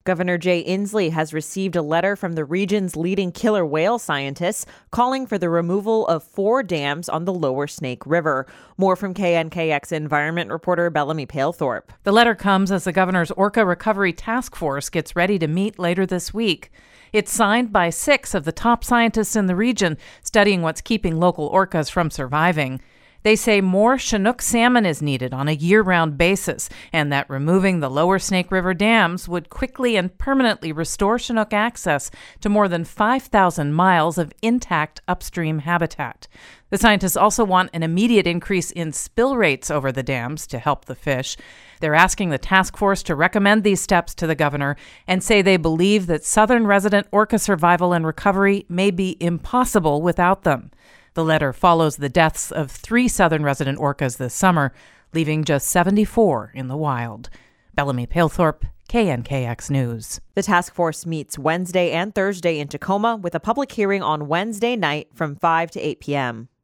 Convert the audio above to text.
Governor Jay Inslee has received a letter from the region's leading killer whale scientists calling for the removal of 4 dams on the lower Snake River. More from KNKX environment reporter Bellamy Palethorpe. The letter comes as the governor's Orca Recovery Task Force gets ready to meet later this week. It's signed by 6 of the top scientists in the region studying what's keeping local orcas from surviving. They say more Chinook salmon is needed on a year-round basis, and that removing the lower Snake River dams would quickly and permanently restore Chinook access to more than 5,000 miles of intact upstream habitat. The scientists also want an immediate increase in spill rates over the dams to help the fish. They're asking the task force to recommend these steps to the governor and say they believe that southern resident orca survival and recovery may be impossible without them. The letter follows the deaths of 3 southern resident orcas this summer, leaving just 74 in the wild. Bellamy Palethorpe, KNKX News. The task force meets Wednesday and Thursday in Tacoma with a public hearing on Wednesday night from 5 to 8 p.m.